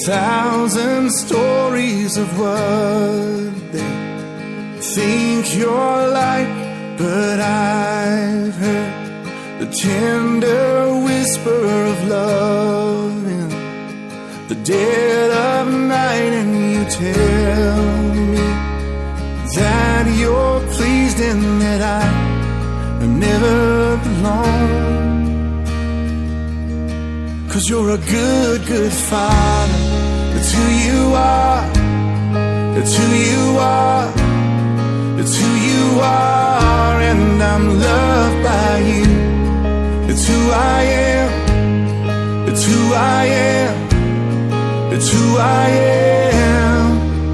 thousand stories of what they think you're like, but I've heard the tender whisper of love in the dead of night, and you tell me that you're pleased and that I am never alone. 'Cause you're a good, good father. It's who you are. It's who you are. It's who you are, and I'm loved by you. It's who I am. It's who I am. It's who I am.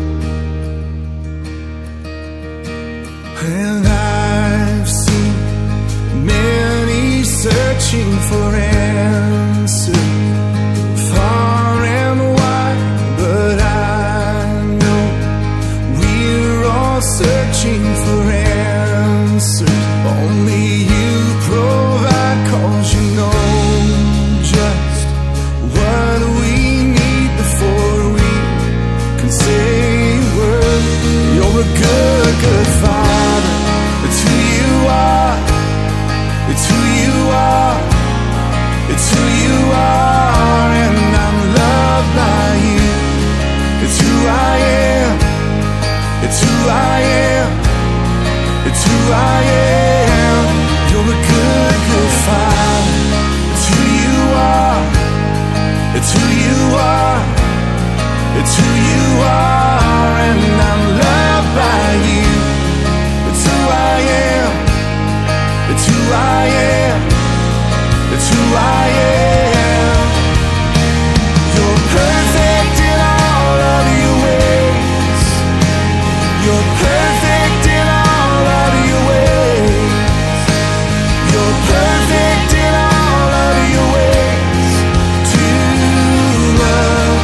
And I've seen many searching for answers far and wide, but I know we're all searching for answers only you provide, 'cause you know just what we need before we can say a word. You're a good, good father. It's who you are. It's who you are. It's who you are, and I'm loved by you. It's who I am. It's who I am. It's who I am. You're a good, good father. It's who you are. It's who you are. It's who you are, and I'm loved by you. It's who I am. It's who I am. It's who I am. You're perfect in all of your ways. You're perfect in all of your ways. You're perfect in all of your ways to love.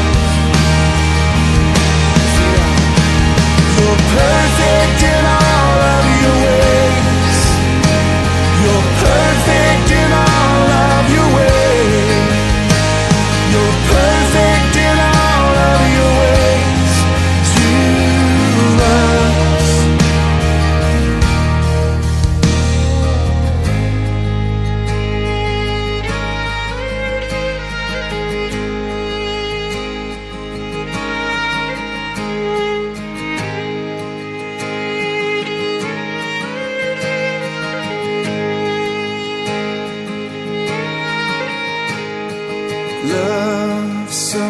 You're perfect in all of your ways. You're perfect in all of your ways. You're perfect in all of your ways to us. Love so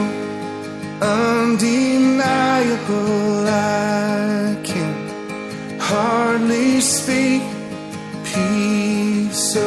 undeniable, I can hardly speak. Peace so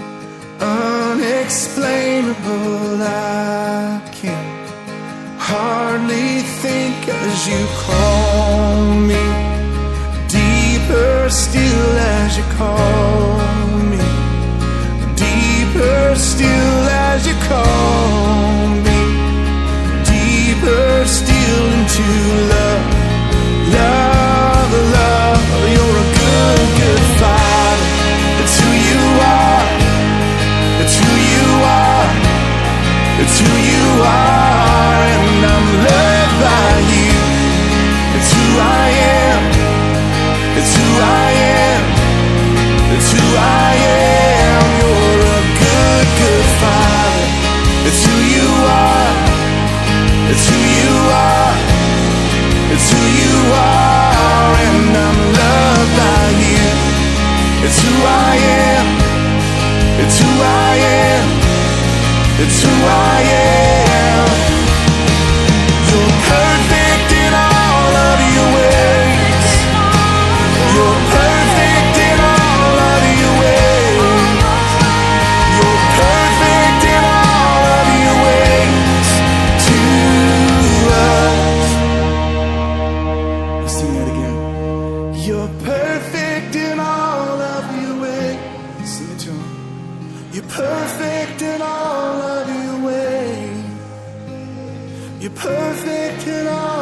unexplainable, I can hardly think as you call me. Deeper still as you call me. Deeper still as you call me. Deeper still into love. Love, love. You're a good, good father. It's who you are. It's who you are. It's who you are, and I'm loved by you. It's who I am. It's who I am. It's who I am. You're a good, good father. It's who you are. It's who you are. It's who you are, and I'm loved by you. It's who I am. It's who I am. It's who I am. You're perfect in all of your ways. You're perfect in all of your ways. You're perfect in all of your ways to us. Let's sing that again. You're perfect in all of your ways. Sing it to him. You're perfect in all of your ways. You're perfect in all